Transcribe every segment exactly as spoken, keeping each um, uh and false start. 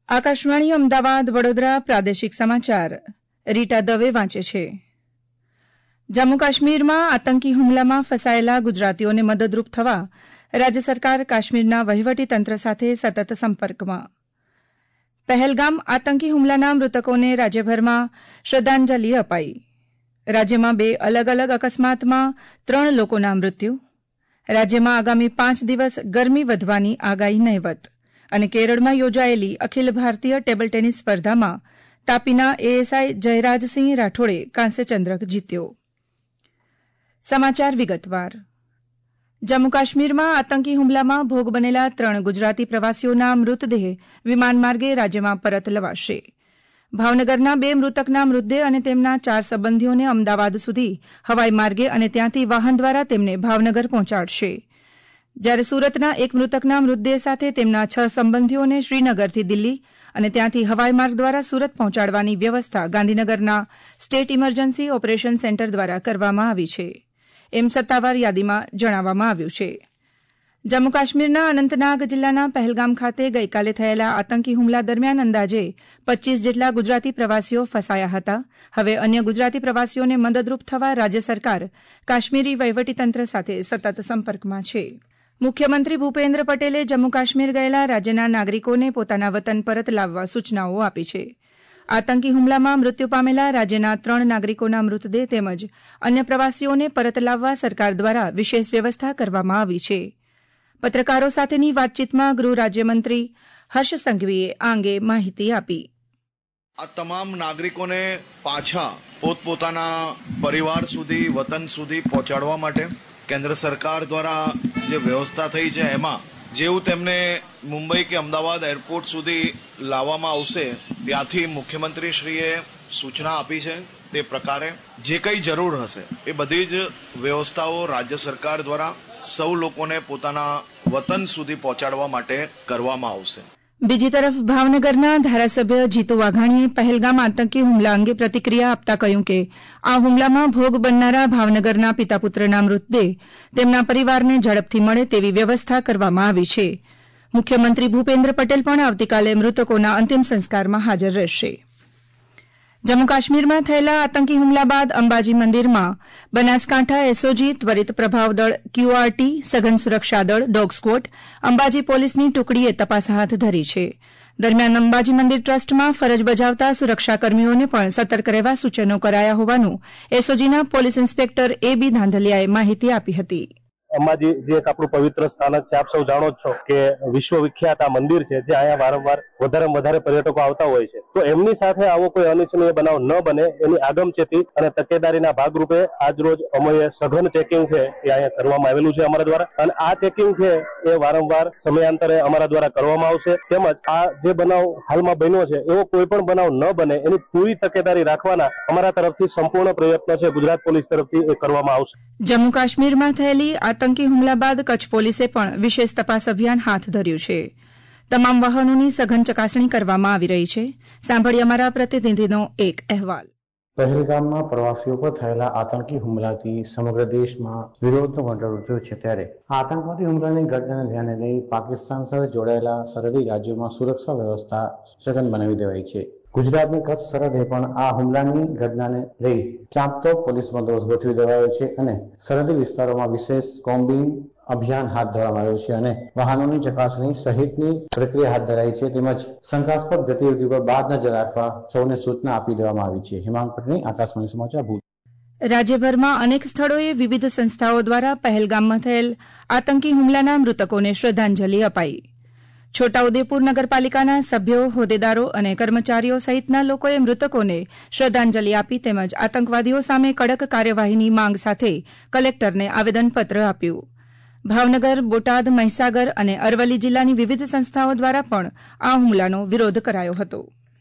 આકાશવાણી અમદાવાદ વડોદરા પ્રાદેશિક સમાચાર રીટા દવે વાંચે છે. જમ્મુ કાશ્મીરમાં આતંકી હુમલામાં ફસાયેલા ગુજરાતીઓને મદદરૂપ થવા રાજ્ય સરકાર કાશ્મીરના વહીવટીતંત્ર સાથે સતત સંપર્કમાં. પહેલગામ આતંકી હુમલાના મૃતકોને રાજ્યભરમાં શ્રદ્ધાંજલિ અપાઈ. રાજ્યમાં બે અલગ અલગ અકસ્માતમાં ત્રણ લોકોના મૃત્યુ. રાજ્યમાં આગામી પાંચ દિવસ ગરમી વધવાની આગાહી નહિવત. અને કેરળમાં યોજાયેલી અખિલ ભારતીય ટેબલ ટેનિસ સ્પર્ધામાં તાપીના એએસઆઈ જયરાજસિંહ રાઠોડે કાંસ્ય ચંદ્રક જીત્યો. સમાચાર વિગતવાર. જમ્મુ કાશ્મીરમાં આતંકી હુમલામાં ભોગ બનેલા ત્રણ ગુજરાતી પ્રવાસીઓના મૃતદેહ વિમાનમાર્ગે રાજ્યમાં પરત લવાશે. ભાવનગરના બે મૃતકના મૃતદેહ અને તેમના ચાર સંબંધીઓને અમદાવાદ સુધી હવાઈ માર્ગે અને ત્યાંથી વાહન દ્વારા તેમને ભાવનગર પહોંચાડશે. જ્યારે સુરતના એક મૃતકના મૃતદેહ સાથે તેમના છ સંબંધીઓને શ્રીનગરથી દિલ્હી અને ત્યાંથી હવાઈ માર્ગ દ્વારા સુરત પહોંચાડવાની વ્યવસ્થા ગાંધીનગરના સ્ટેટ ઇમરજન્સી ઓપરેશન સેન્ટર દ્વારા કરવામાં આવી છે, એમ સત્તાવાર યાદીમાં જણાવવામાં આવ્યું છે. જમ્મુ કાશ્મીરના અનંતનાગ જિલ્લાના પહેલગામ ખાતે ગઈકાલે થયેલા આતંકી હુમલા દરમિયાન અંદાજે પચ્ચીસ જેટલા ગુજરાતી પ્રવાસીઓ ફસાયા હતા. હવે અન્ય ગુજરાતી પ્રવાસીઓને મદદરૂપ થવા રાજ્ય સરકાર કાશ્મીરી વહીવટીતંત્ર સાથે સતત સંપર્કમાં છે. મુખ્યમંત્રી ભૂપેન્દ્ર પટેલે જમ્મુ કાશ્મીર ગયેલા રાજ્યના નાગરિકોને પોતાના વતન પરત લાવવા સૂચનાઓ આપી છે. આતંકી હુમલામાં મૃત્યુ પામેલા રાજ્યના ત્રણ નાગરિકોના મૃતદેહ તેમજ અન્ય પ્રવાસીઓને પરત લાવવા સરકાર દ્વારા વિશેષ વ્યવસ્થા કરવામાં આવી છે. પત્રકારો સાથેની વાતચીતમાં ગૃહ રાજ્યમંત્રી હર્ષ સંઘવીએ આ અંગે માહિતી આપી. આ તમામ નાગરિકોને પાછા પોતપોતાના પરિવાર સુધી, વતન સુધી પહોંચાડવા માટે કેન્દ્ર સરકાર દ્વારા જે વ્યવસ્થા થઈ છે એમાં જેવું તેમને મુંબઈ કે અમદાવાદ એરપોર્ટ સુધી લાવવામાં આવશે ત્યાંથી મુખ્યમંત્રીશ્રીએ સૂચના આપી છે. તે પ્રકારે જે કંઈ જરૂર હશે એ બધી જ વ્યવસ્થાઓ રાજ્ય સરકાર દ્વારા સૌ લોકોને પોતાના વતન સુધી પહોંચાડવા માટે કરવામાં આવશે. બીજી તરફ ભાવનગરના ધારાસભ્ય જીતુ વાઘાણીએ પહેલગામ આતંકી હુમલા અંગે પ્રતિક્રિયા આપતા કહ્યું કે આ હુમલામાં ભોગ બનનારા ભાવનગરના પિતા પુત્રના મૃતદેહ તેમના પરિવારને ઝડપથી મળે તેવી વ્યવસ્થા કરવામાં આવી છે. મુખ્યમંત્રી ભૂપેન્દ્ર પટેલ પણ આવતીકાલે મૃતકોના અંતિમ સંસ્કારમાં હાજર રહેશે. જમ્મુ કાશ્મીરમાં થયેલા આતંકી હુમલા બાદ અંબાજી મંદિરમાં બનાસકાંઠા એસઓજી, ત્વરિત પ્રભાવ દળ ક્યુઆરટી, સઘન સુરક્ષા દળ ડોગ સ્ક્વોડ, અંબાજી પોલીસની ટુકડીએ તપાસ હાથ ધરી છે. દરમિયાન અંબાજી મંદિર ટ્રસ્ટમાં ફરજ બજાવતા સુરક્ષાકર્મીઓને પણ સતર્ક રહેવા સૂચનો કરાયા હોવાનું એસઓજીના પોલીસ ઇન્સ્પેક્ટર એ બી ધાંધલિયાએ માહિતી આપી હતી. અંબાજી જે એક આપણું પવિત્ર સ્થાનક છે, આપ સૌ જાણો જ છો કે વિશ્વ વિખ્યાત આ મંદિર છે, જે અહીંયા વારંવાર વધારે વધારે પર્યટકો આવતા હોય છે. તો એમની સાથે આવો કોઈ અનિચ્છનીય બનાવ ન બને એની આગમચેતી અને તકેદારીના ભાગરૂપે આજરોજ અમે સઘન ચેકિંગ છે એ અહીંયા કરવામાં આવેલું છે અમારા દ્વારા. અને આ ચેકિંગ છે એ વારંવાર સમયાંતરે અમારા દ્વારા કરવામાં આવશે. તેમજ આ જે બનાવ હાલમાં બન્યો છે એવો કોઈ પણ બનાવ ન બને એની પૂરી તકેદારી રાખવાના અમારા તરફથી સંપૂર્ણ પ્રયત્નો છે ગુજરાત પોલીસ તરફથી એ કરવામાં આવશે. જમ્મુ કાશ્મીરમાં થયેલી આતંકી હુમલા બાદ કચ્છ પોલીસે પણ વિશેષ તપાસ અભિયાન હાથ ધર્યું છે. તમામ વાહનોની સઘન ચકાસણી કરવામાં આવી રહી છે. સાંભળીએ અમારા પ્રતિનિધિનો એક અહેવાલ. પહેલગામમાં પ્રવાસીઓ પર થયેલા આતંકી હુમલાથી સમગ્ર દેશમાં વિરોધનો વંટોળ ઉઠ્યો છે. ત્યારે આતંકવાદી હુમલાની ઘટનાને ધ્યાને લઈ પાકિસ્તાન સાથે જોડાયેલા સરહદી રાજ્યોમાં સુરક્ષા વ્યવસ્થા સઘન બનાવી દેવાઈ છે. ગુજરાતની કચ્છ સરહદે પણ આ હુમલાની ઘટનાને લઈ ચાંપતો પોલીસ બંદોબસ્ત ગોઠવી દેવાયો છે અને સરહદી વિસ્તારોમાં વિશેષ કોમ્બિંગ અભિયાન હાથ ધરવામાં આવ્યું છે અને વાહનોની ચકાસણી સહિતની પ્રક્રિયા હાથ ધરાઈ છે. તેમજ શંકાસ્પદ ગતિવિધિ પર બાદ નજર રાખવા સૌને સૂચના આપી દેવામાં આવી છે. હેમાંગ પટની, આકાશવાણી સમાચાર, ભુજ. રાજ્યભરમાં અનેક સ્થળોએ વિવિધ સંસ્થાઓ દ્વારા પહેલગામમાં થયેલ આતંકી હુમલાના મૃતકોને શ્રદ્ધાંજલિ અપાઈ. છોટાઉદેપુર નગરપાલિકાના સભ્યો, હોદ્દેદારો અને કર્મચારીઓ સહિતના લોકોએ મૃતકોને શ્રદ્ધાંજલિ આપી તેમજ આતંકવાદીઓ સામે કડક કાર્યવાહીની માંગ સાથે કલેક્ટરને આવેદનપત્ર આપ્યું. ભાવનગર, બોટાદ, મહીસાગર અને અરવલ્લી જિલ્લાની વિવિધ સંસ્થાઓ દ્વારા પણ આ હુમલાનો વિરોધ કરાયો હતો.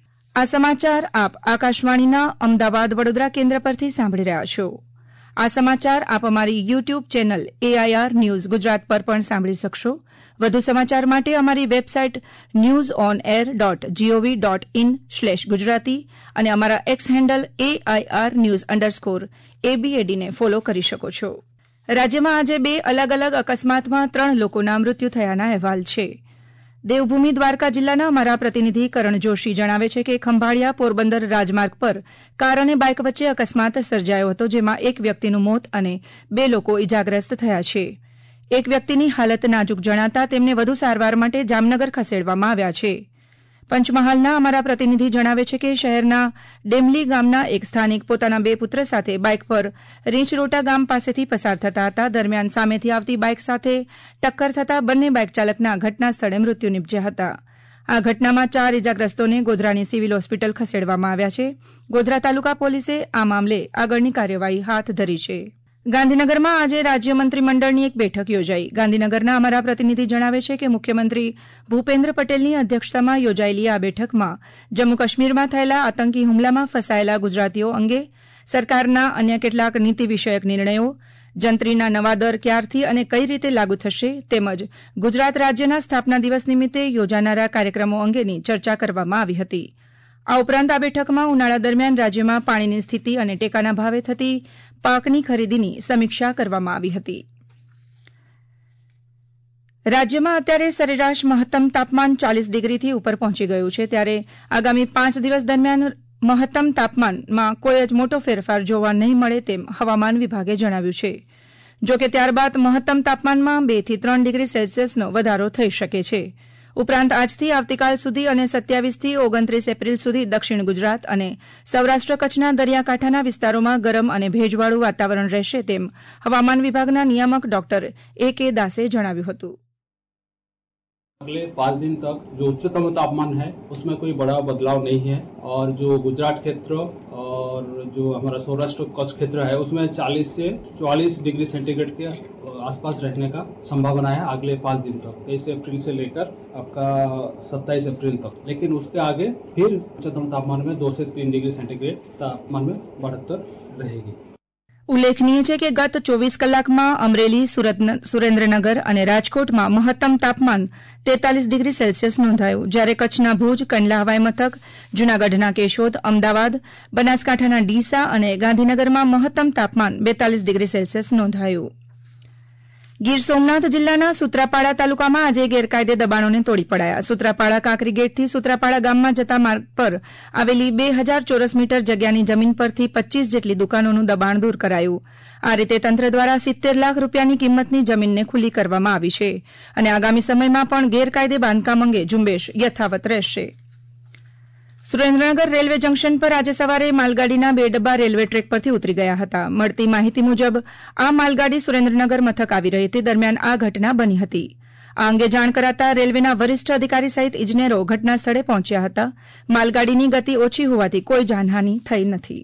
આ સમાચાર આપ આકાશવાણીના અમદાવાદ વડોદરા કેન્દ્ર પરથી સાંભળી રહ્યા છો. આ સમાચાર આપ અમારી YouTube channel AIR news Gujarat પર પણ સાંભળી શકશો. વધુ સમાચાર માટે અમારી website news on air dot gov dot in slash Gujarati અને અમારા X handle AIR news underscore એબીએડીને ફોલો કરી શકો છો. રાજ્યમાં આજે બે અલગ અલગ અકસ્માતમાં ત્રણ લોકોના મૃત્યુ થયાના અહેવાલ છે. દેવભૂમિ દ્વારકા જિલ્લાના અમારા પ્રતિનિધિ કરણ જોશી જણાવે છે કે ખંભાળિયા પોરબંદર રાજમાર્ગ પર કાર અને બાઇક વચ્ચે અકસ્માત સર્જાયો હતો, જેમાં એક વ્યક્તિનું મોત અને બે લોકો ઇજાગ્રસ્ત થયા છે. એક વ્યક્તિની હાલત નાજુક જણાતા તેમને વધુ સારવાર માટે જામનગર ખસેડવામાં આવ્યા છે. પંચમહાલના અમારા પ્રતિનિધિ જણાવે છે કે શહેરના ડેમલી ગામના એક સ્થાનિક પોતાના બે પુત્ર સાથે બાઇક પર રીંચરોટા ગામ પાસેથી પસાર થતા હતા. દરમિયાન સામેથી આવતી બાઇક સાથે ટક્કર થતાં બંને બાઇક ચાલકના ઘટના સ્થળે મૃત્યુ નિપજ્યા હતા. આ ઘટનામાં ચાર ઇજાગ્રસ્તોને ગોધરાની સિવિલ હોસ્પિટલ ખસેડવામાં આવ્યા છે. ગોધરા તાલુકા પોલીસે આ મામલે આગળની કાર્યવાહી હાથ ધરી છે. ગાંધીનગરમાં આજે રાજ્ય મંત્રીમંડળની એક બેઠક યોજાઈ. ગાંધીનગરના અમારા પ્રતિનિધિ જણાવે છે કે મુખ્યમંત્રી ભૂપેન્દ્ર પટેલની અધ્યક્ષતામાં યોજાયેલી આ બેઠકમાં જમ્મુ કાશ્મીરમાં થયેલા આતંકી હુમલામાં ફસાયેલા ગુજરાતીઓ અંગે સરકારના અન્ય કેટલાક નીતિ વિષયક નિર્ણયો, જંત્રીના નવા દર ક્યારથી અને કઈ રીતે લાગુ થશે તેમજ ગુજરાત રાજ્યના સ્થાપના દિવસ નિમિત્તે યોજાનારા કાર્યક્રમો અંગેની ચર્ચા કરવામાં આવી હતી. આ ઉપરાંત આ બેઠકમાં ઉનાળા દરમિયાન રાજ્યમાં પાણીની સ્થિતિ અને ટેકાના ભાવે થતી પાકની ખરીદીની સમીક્ષા કરવામાં આવી હતી. રાજ્યમાં અત્યારે સરેરાશ મહત્તમ તાપમાન ચાલીસ ડિગ્રીથી ઉપર પહોંચી ગયું છે, ત્યારે આગામી પાંચ દિવસ દરમિયાન મહત્તમ તાપમાનમાં કોઈ જ મોટો ફેરફાર જોવા નહીં મળે તેમ હવામાન વિભાગે જણાવ્યું છે. જો કે ત્યારબાદ મહત્તમ તાપમાનમાં બે થી ત્રણ ડિગ્રી સેલ્સિયસનો વધારો થઈ શકે છે. ઉપરાંત આજથી આવતીકાલ સુધી અને સત્યાવીસથી ઓગણત્રીસ એપ્રિલ સુધી દક્ષિણ ગુજરાત અને સૌરાષ્ટ્ર કચ્છના દરિયાકાંઠાના વિસ્તારોમાં ગરમ અને ભેજવાળું વાતાવરણ રહેશે તેમ હવામાન વિભાગના નિયામક ડોક્ટર એ કે દાસે જણાવ્યું હતું. अगले पाँच दिन तक जो उच्चतम तापमान है उसमें कोई बड़ा बदलाव नहीं है और जो गुजरात क्षेत्र और जो हमारा सौराष्ट्र कच्छ क्षेत्र है उसमें चालीस से चौवालीस डिग्री सेंटीग्रेड के आसपास रहने का संभावना है अगले पाँच दिन तक, तेईस अप्रैल से लेकर आपका सत्ताईस अप्रैल तक. लेकिन उसके आगे फिर उच्चतम तापमान में दो से तीन डिग्री सेंटीग्रेड तापमान में बढ़ोत्तर रहेगी. ઉલ્લેખનીય છે કે ગત ચોવીસ કલાકમાં અમરેલી, સુરેન્દ્રનગર અને રાજકોટમાં મહત્તમ તાપમાન તેતાલીસ ડિગ્રી સેલ્સિયસ નોંધાયું, જ્યારે કચ્છના ભુજ, કંડલા હવાઈ મથક, જૂનાગઢના કેશોદ, અમદાવાદ, બનાસકાંઠાના ડીસા અને ગાંધીનગરમાં મહત્તમ તાપમાન બેતાલીસ ડિગ્રી સેલ્સિયસ નોંધાયું. ગીર સોમનાથ જિલ્લાના સૂત્રાપાડા તાલુકામાં આજે ગેરકાયદે દબાણોને તોડી પડાયા. સૂત્રાપાડા કાંકરી ગેટથી સૂત્રાપાડા ગામમાં જતા માર્ગ પર આવેલી બે હજાર ચોરસ મીટર જગ્યાની જમીન પરથી પચ્ચીસ જેટલી દુકાનોનું દબાણ દૂર કરાયું. આ રીતે તંત્ર દ્વારા સિત્તેર લાખ રૂપિયાની કિંમતની જમીનને ખુલ્લી કરવામાં આવી છે અને આગામી સમયમાં પણ ગેરકાયદે બાંધકામ અંગે ઝુંબેશ યથાવત રહેશે. સુરેન્દ્રનગર રેલવે જંકશન પર આજે સવારે માલગાડીના બે ડબ્બા રેલવે ટ્રેક પરથી ઉતરી ગયા હતા. મળતી માહિતી મુજબ આ માલગાડી સુરેન્દ્રનગર મથક આવી રહી હતી, દરમિયાન આ ઘટના બની હતી. આ અંગે જાણ કરાતા રેલવેના વરિષ્ઠ અધિકારી સહિત ઇજનેરો ઘટના સ્થળે પહોંચ્યા હતા. માલગાડીની ગતિ ઓછી હોવાથી કોઈ જાનહાની થઈ નથી.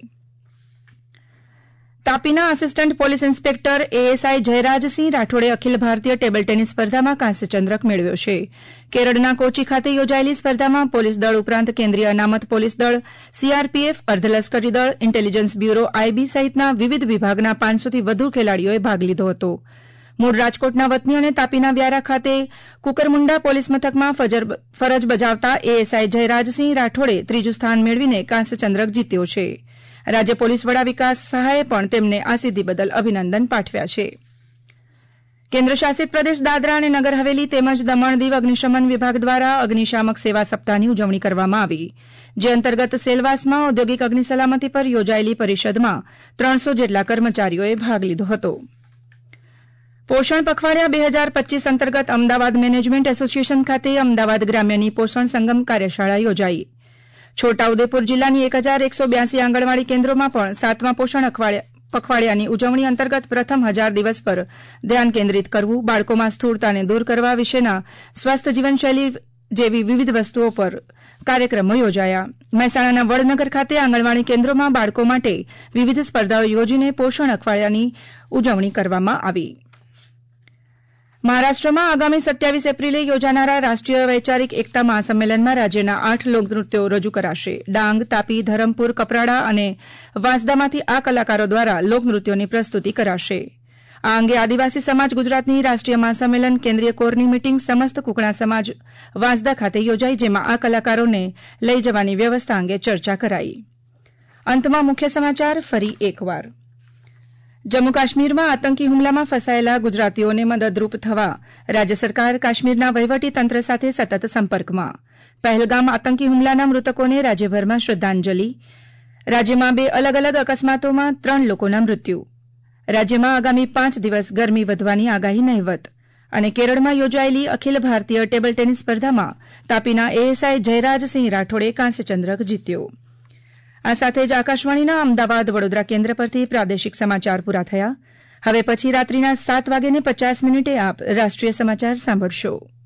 તાપીના assistant police inspector ASI Jayrajsinh રાઠોડે અખિલ ભારતીય ટેબલ ટેનિસ સ્પર્ધામાં કાંસ્ય ચંદ્રક મેળવ્યો છે. કેરળના કોચી ખાતે યોજાયેલી સ્પર્ધામાં પોલીસ દળ ઉપરાંત કેન્દ્રીય અનામત પોલીસ દળ, સીઆરપીએફ, અર્ધલશ્કરી દળ, ઇન્ટેલિજન્સ બ્યુરો, આઈબી સહિતના વિવિધ વિભાગના પાંચસોથી વધુ ખેલાડીઓએ ભાગ લીધો હતો. મૂળ રાજકોટના વતની અને તાપીના વ્યારા ખાતે કુકરમુંડા પોલીસ મથકમાં ફરજ બજાવતા એએસઆઈ જયરાજસિંહ રાઠોડે ત્રીજું સ્થાન મેળવીને કાંસ્ય ચંદ્રક જીત્યો છે. રાજ્ય પોલીસ વડા વિકાસ સહાયે પણ તેમને આ સિદ્ધિ બદલ અભિનંદન પાઠવ્યા છે. કેન્દ્ર શાસિત પ્રદેશ દાદરા અને નગર હવેલી તેમજ દમણ દીવ અગ્નિશમન વિભાગ દ્વારા અગ્નિશામક સેવા સપ્તાહની ઉજવણી કરવામાં આવી, જે અંતર્ગત સેલવાસમાં ઔદ્યોગિક અગ્નિ સલામતી પર યોજાયેલી પરિષદમાં ત્રણસો જેટલા કર્મચારીઓએ ભાગ લીધો હતો. પોષણ પખવાડિયા બે હજાર પચ્ચીસ અંતર્ગત અમદાવાદ મેનેજમેન્ટ એસોસિએશન ખાતે અમદાવાદ ગ્રામ્યની પોષણ સંગમ કાર્યશાળા યોજાઈ. છોટાઉદેપુર જિલ્લાની એક હજાર એકસો બ્યાસી આંગણવાડી કેન્દ્રોમાં પણ સાતમા પોષણ પખવાડિયાની ઉજવણી અંતર્ગત પ્રથમ હજાર દિવસ પર ધ્યાન કેન્દ્રિત કરવું, બાળકોમાં સ્થૂળતાને દૂર કરવા વિશેના સ્વસ્થ જીવનશૈલી જેવી વિવિધ વસ્તુઓ પર કાર્યક્રમો યોજાયા. મહેસાણાના વડનગર ખાતે આંગણવાડી કેન્દ્રોમાં બાળકો માટે વિવિધ સ્પર્ધાઓ યોજીને પોષણ અખવાડિયાની ઉજવણી કરવામાં આવી. મહારાષ્ટ્રમાં આગામી સત્યાવીસ એપ્રિલે યોજાનારા રાષ્ટ્રીય વૈચારિક એકતા મહાસંમેલનમાં રાજ્યના આઠ લોકનૃત્યો રજૂ કરાશે. ડાંગ, તાપી, ધરમપુર, કપરાડા અને વાંસદામાંથી આ કલાકારો દ્વારા લોકનૃત્યોની પ્રસ્તુતિ કરાશે. આ અંગે આદિવાસી સમાજ ગુજરાતની રાષ્ટ્રીય મહાસંમેલન કેન્દ્રીય કોરની મીટીંગ સમસ્ત કુકણા સમાજ વાંસદા ખાતે યોજાઈ, જેમાં આ કલાકારોને લઈ જવાની વ્યવસ્થા અંગે ચર્ચા કરાઈ. અંતમાં મુખ્ય સમાચાર ફરી એકવાર. જમ્મુ કાશ્મીરમાં આતંકી હુમલામાં ફસાયેલા ગુજરાતીઓને મદદરૂપ થવા રાજ્ય સરકાર કાશ્મીરના વહીવટીતંત્ર સાથે સતત સંપર્કમાં પહેલગામ આતંકી હુમલાના મૃતકોને રાજ્યભરમાં શ્રદ્ધાંજલિ રાજ્યમાં બે અલગ અલગ અકસ્માતોમાં ત્રણ લોકોના મૃત્યુ રાજ્યમાં આગામી પાંચ દિવસ ગરમી વધવાની આગાહી નહિવત અને કેરળમાં યોજાયેલી અખિલ ભારતીય ટેબલ ટેનિસ સ્પર્ધામાં તાપીના એએસઆઈ જયરાજસિંહ રાઠોડે કાંસ્યચંદ્રક જીત્યો આ સાથે જ આકાશવાણીના અમદાવાદ વડોદરા કેન્દ્ર પરથી પ્રાદેશિક સમાચાર પૂરા થયા હવે પછી રાત્રિના સાત વાગ્યે પચાસ મિનિટે આપ રાષ્ટ્રીય સમાચાર સાંભળશો